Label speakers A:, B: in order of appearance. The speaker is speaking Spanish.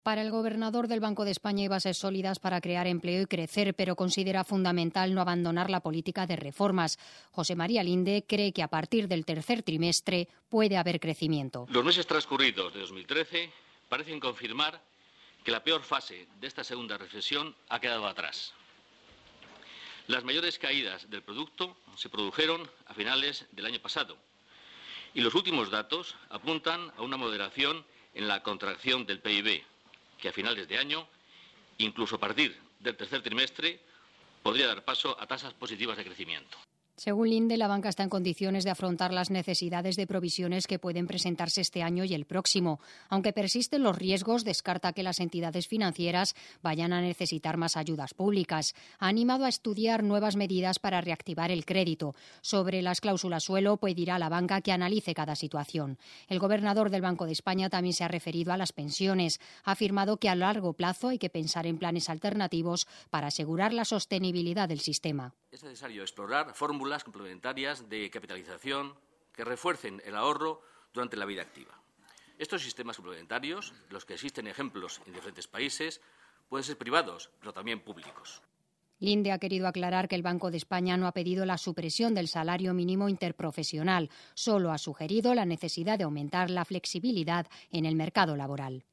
A: Para el gobernador del Banco de España hay bases sólidas para crear empleo y crecer, pero considera fundamental no abandonar la política de reformas. José María Linde cree que a partir del tercer trimestre puede haber crecimiento.
B: Los meses transcurridos de 2013 parecen confirmar que la peor fase de esta segunda recesión ha quedado atrás. Las mayores caídas del producto se produjeron a finales del año pasado y los últimos datos apuntan a una moderación en la contracción del PIB, que a finales de año, incluso a partir del tercer trimestre, podría dar paso a tasas positivas de crecimiento.
A: Según Linde, la banca está en condiciones de afrontar las necesidades de provisiones que pueden presentarse este año y el próximo. Aunque persisten los riesgos, descarta que las entidades financieras vayan a necesitar más ayudas públicas. Ha animado a estudiar nuevas medidas para reactivar el crédito. Sobre las cláusulas suelo, pedirá a la banca que analice cada situación. El gobernador del Banco de España también se ha referido a las pensiones. Ha afirmado que a largo plazo hay que pensar en planes alternativos para asegurar la sostenibilidad del sistema.
B: Es necesario explorar fórmulas complementarias de capitalización que refuercen el ahorro durante la vida activa. Estos sistemas complementarios, los que existen ejemplos en diferentes países, pueden ser privados, pero también públicos.
A: Linde ha querido aclarar que el Banco de España no ha pedido la supresión del salario mínimo interprofesional, solo ha sugerido la necesidad de aumentar la flexibilidad en el mercado laboral.